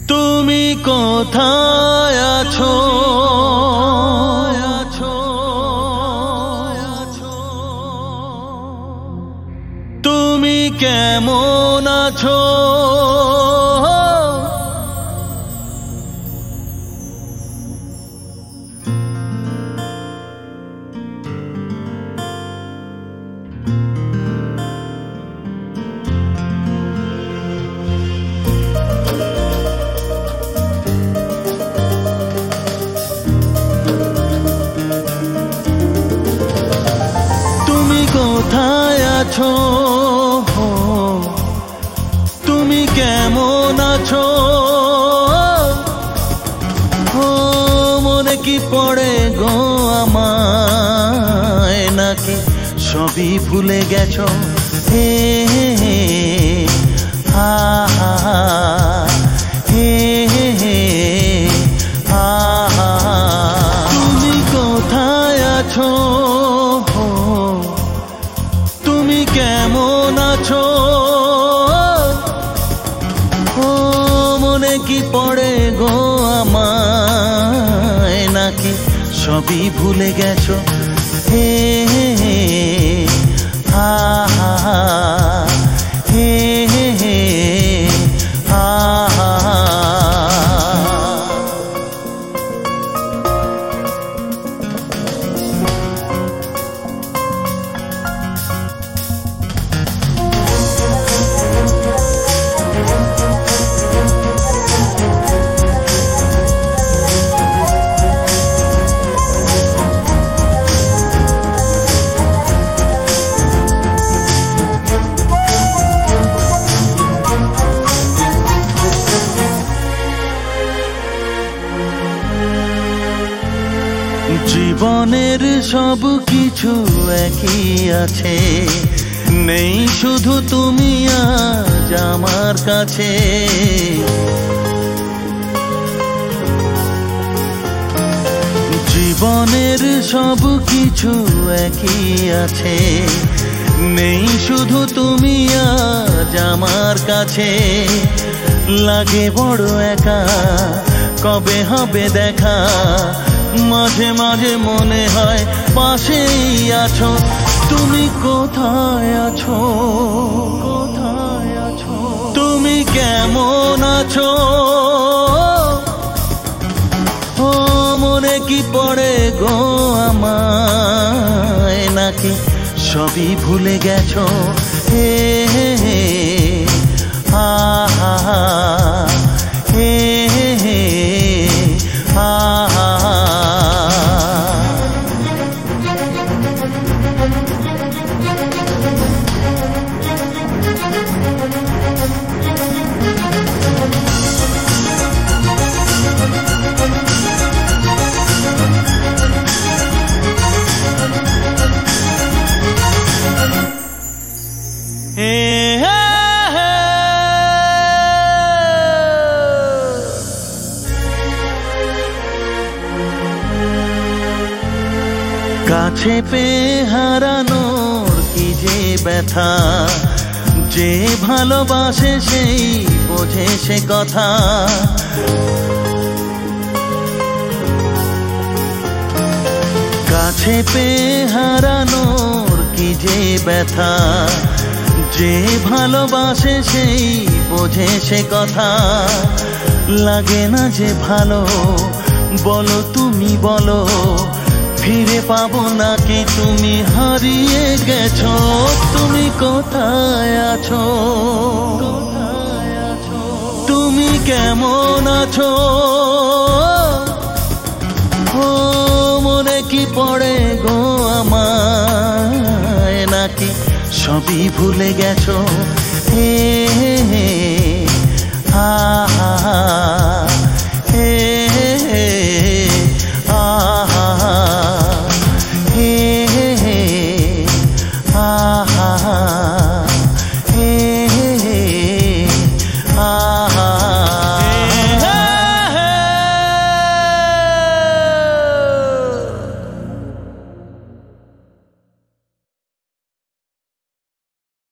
তুমি কোথায় আছো? তুমি কেমন আছো? কোথায় আছো? তুমি কেমন আছো? মনে কি পড়ে গো আমায়, নাকি সবই ভুলে গেছো? হে হে হা হা হে হে হা হা। তুমি কোথায় আছো? তুমি কেমন আছো? মনে কি পড়ে গো আমায়, নাকি সবই ভুলে গেছো? হে হে হা হা হে হে হা হা। জীবনের সব কিছু একই আছে, নেই শুধু তুমি আজ আমার কাছে। জীবনের সব কিছু একই আছে, নেই শুধু তুমি আজ আমার কাছে। লাগে বড় একা, কবে হবে দেখা? মাঝে মাঝে মনে হয় পাশেই আছো। তুমি কোথায় আছো? কোথায় আছো? তুমি কেমন আছো? মনে কি পড়ে গো আমায়, নাকি সবই ভুলে গেছো? হে হে হা হা হে হে হা হা। কাছে পেয়ে হারানোর কি যে ব্যথা, যে ভালোবাসে সেই বোঝে সে কথা। কাছে পেয়ে হারানোর কি যে ব্যথা, যে ভালোবাসে সেই বোঝে সে কথা। লাগে না যে ভালো, বলো তুমি বলো, ফিরে পাবো নাকি তুমি হারিয়ে গেছো? তুমি কোথায় আছো? কোথায় আছো? তুমি কেমন আছো? মনে কি পড়ে গো আমায়, নাকি সবই ভুলে গেছো? হে হে হা হা।